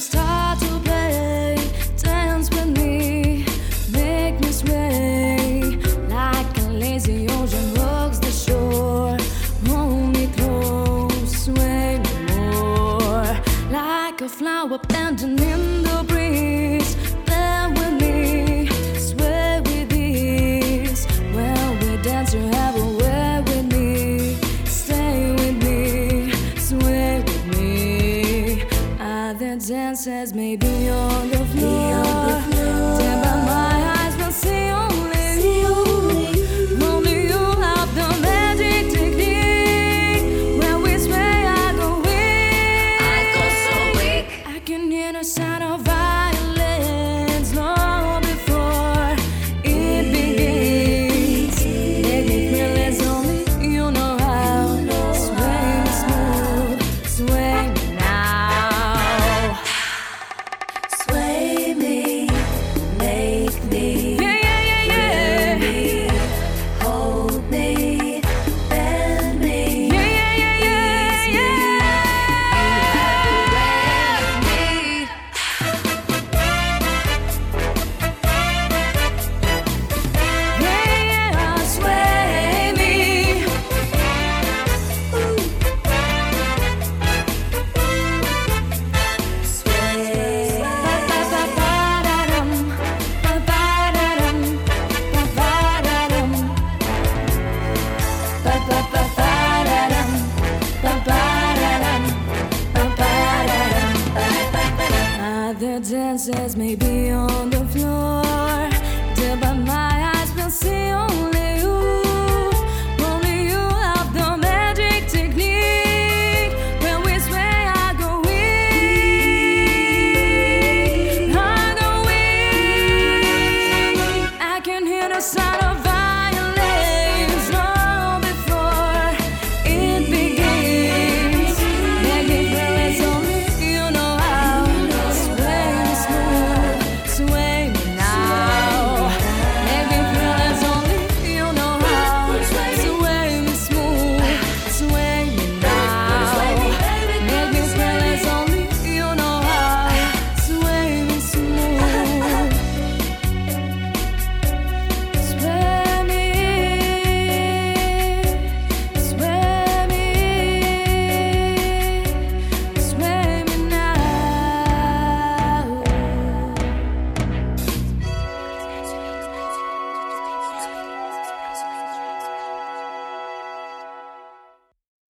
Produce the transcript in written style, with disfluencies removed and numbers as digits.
start to play. Dance with me, make me sway like a lazy ocean hugs the shore. Hold me close, sway me more like a flower bending in the breeze. There with me, sway with ease. When we dance, you have a way with me. Stay with me, sway with me. Other dancers may be on the floor. Dim by my eyes will see only you. Only you have the magic technique. When we sway, I go weak. I go so weak. I can hear the sound of violins long before it begins. Make me feel it's only you know how. Sway me smooth, sway me now. Sway me, make me, Yeah, yeah, yeah, yeah. hold me, bend me. Yeah, yeah, yeah, yeah, yeah. Yeah, yeah, sway me. Sway. Ba-ba-ba-ba-da-dum, ba-ba-da-dum, ba-ba-da-dum. Ba-ba-ba-ba-da-dum, ba-ba-da-dum, ba-ba-da-dum. Other dancers may be on the floor, dim by my eyes will see